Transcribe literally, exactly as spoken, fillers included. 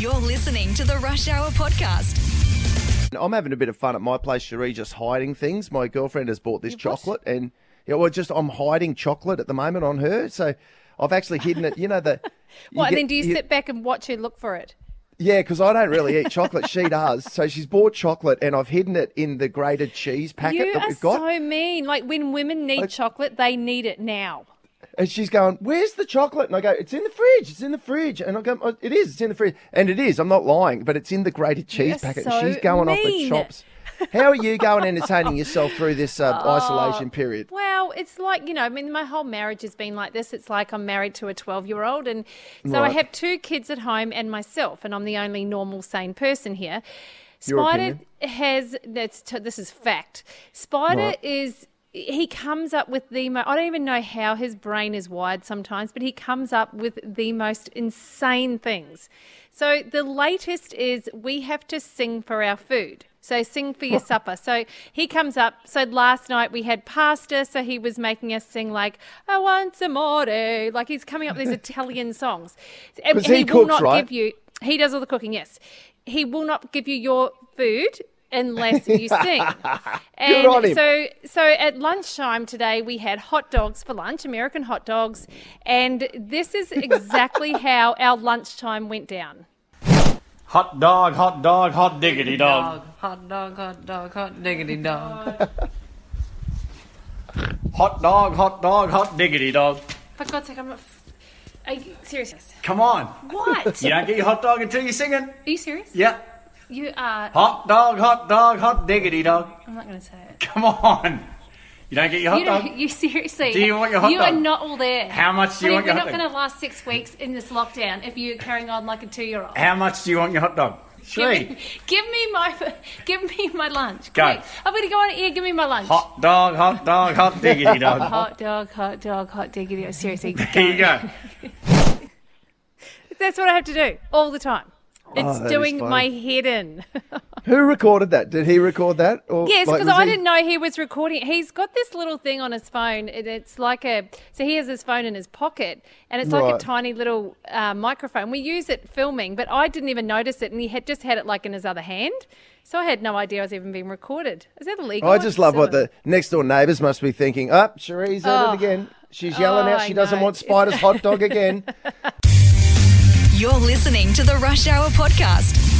You're listening to the Rush Hour Podcast. I'm having a bit of fun at my place, Cherie, just hiding things. My girlfriend has bought this chocolate, and yeah, well, just I'm hiding chocolate at the moment on her. So I've actually hidden it. You know the. What? Get, and then do you, you sit back and watch her look for it? Yeah, because I don't really eat chocolate. She does. So she's bought chocolate, and I've hidden it in the grated cheese packet You that are we've got. so mean. Like when women need Like- chocolate, they need it now. And she's going, "Where's the chocolate?" And I go, "It's in the fridge. It's in the fridge." And I go, "Oh, "It is. It's in the fridge." And it is. I'm not lying, but it's in the grated cheese You're packet. so and she's going off the mean. chops. How are you going entertaining yourself through this uh, isolation period? Well, it's like, you know, I mean, my whole marriage has been like this. It's like I'm married to a twelve-year-old. And so I Right. have two kids at home and myself, and I'm the only normal, sane person here. Your Spider opinion? has, that's t- this is fact. Spider Right. is, he comes up with the, mo- I don't even know how his brain is wired sometimes, but he comes up with the most insane things. So the latest is we have to sing for our food. So sing for your supper. So he comes up. So last night we had pasta. So he was making us sing like, I want some more. Like he's coming up with these Italian songs. And 'Cause he he will cooks, not right? give you, he does all the cooking, yes. He will not give you your food unless you sing. And on him. so so at lunchtime today we had hot dogs for lunch, American hot dogs. And this is exactly how our lunchtime went down. Hot dog, hot dog, hot diggity dog. Hot dog, hot dog, hot diggity dog. Hot dog, hot dog, hot diggity dog. For God's sake, I'm not... Are you serious? Come on. What? You don't get your hot dog until you're singing. Are you serious? Yeah. You are... Hot dog, hot dog, hot diggity dog. I'm not going to say it. Come on. You don't get your hot You, dog? don't, you seriously... Do you want your hot you dog? You are not all there. How much do you Honey, want your we're hot not dog? going to last six weeks in this lockdown if you're carrying on like a two-year-old. How much do you want your hot dog? Give Three. me, give me my give me my lunch. Go. Quick. I'm going to go on here. Give me my lunch. Hot dog, hot dog, hot diggity dog. Hot dog, hot dog, hot diggity. Seriously. There you go. That's what I have to do all the time. It's Oh, that is doing funny. my head in. Who recorded that? Did he record that? Or, Yes, like, because was I he- didn't know he was recording. He's got this little thing on his phone. It- It's like a, so he has his phone in his pocket and it's like Right. a tiny little uh, microphone. We use it filming, but I didn't even notice it and he had just had it like in his other hand. So I had no idea I was even being recorded. Is that illegal? I just love what the next door neighbours must be thinking. Up, oh, Cherie's at Oh. it again. She's yelling Oh, out. She I doesn't know. want Spider's hot dog again. You're listening to the Rush Hour Podcast.